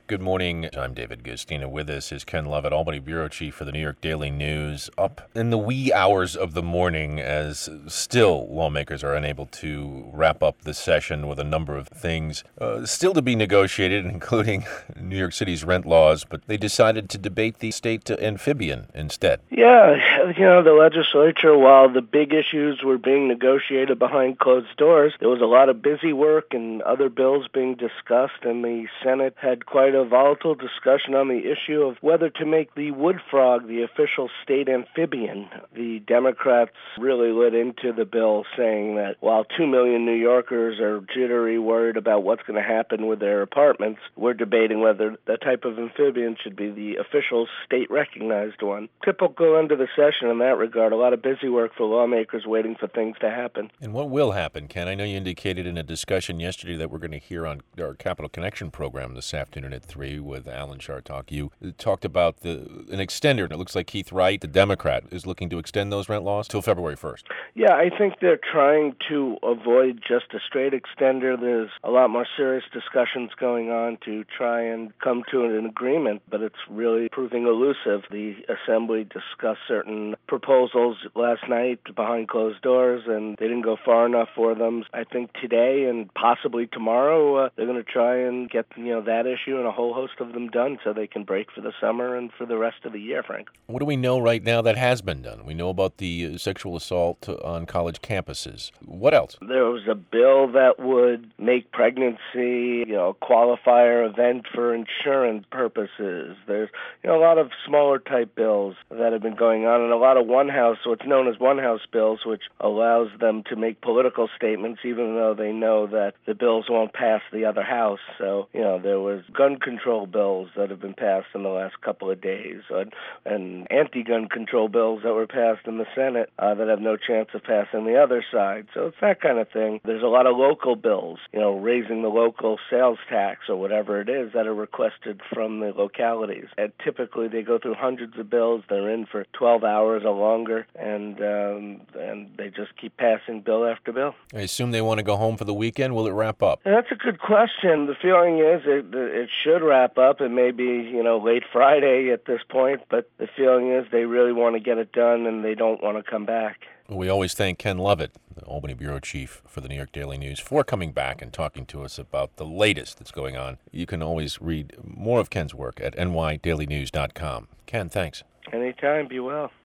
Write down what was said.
Good morning. I'm David Gustina. With us is Ken Lovett, Albany Bureau Chief for the New York Daily News. Up in the wee hours of the morning as still lawmakers are unable to wrap up the session with a number of things still to be negotiated, including New York City's rent laws, but they decided to debate the state amphibian instead. Yeah, the legislature, while the big issues were being negotiated behind closed doors, there was a lot of busy work and other bills being discussed, and the Senate had quite a volatile discussion on the issue of whether to make the wood frog the official state amphibian. The Democrats really lit into the bill, saying that while 2 million New Yorkers are jittery, worried about what's going to happen with their apartments, we're debating whether that type of amphibian should be the official state-recognized one. Typical end of the session in that regard. A lot of busy work for lawmakers waiting for things to happen. And what will happen, Ken? I know you indicated in a discussion yesterday that we're going to hear on our Capital Connection program this afternoon at 3 with Alan Chartock. You talked about an extender, and it looks like Keith Wright, the Democrat, is looking to extend those rent laws till February 1st. Yeah, I think they're trying to avoid just a straight extender. There's a lot more serious discussions going on to try and come to an agreement, but it's really proving elusive. The Assembly discussed certain proposals last night behind closed doors, and they didn't go far enough for them. I think today and possibly tomorrow, they're going to try and get that issue and a whole host of them done so they can break for the summer and for the rest of the year, Frank. What do we know right now that has been done? We know about the sexual assault on college campuses. What else? There was a bill that would make pregnancy, a qualifier event for insurance purposes. There's, a lot of smaller type bills that have been going on, and a lot of what's known as one house bills, which allows them to make political statements even though they know that the bills won't pass the other house. So, there was gun control bills that have been passed in the last couple of days, and anti-gun control bills that were passed in the Senate that have no chance of passing the other side. So it's that kind of thing. There's a lot of local bills, raising the local sales tax or whatever it is that are requested from the localities. And typically they go through hundreds of bills. They're in for 12 hours or longer, and they just keep passing bill after bill. I assume they want to go home for the weekend. Will it wrap up? And that's a good question. The feeling is it should wrap up. It may be, late Friday at this point, but the feeling is they really want to get it done and they don't want to come back. We always thank Ken Lovett, the Albany Bureau Chief for the New York Daily News, for coming back and talking to us about the latest that's going on. You can always read more of Ken's work at nydailynews.com. Ken, thanks. Anytime. Be well.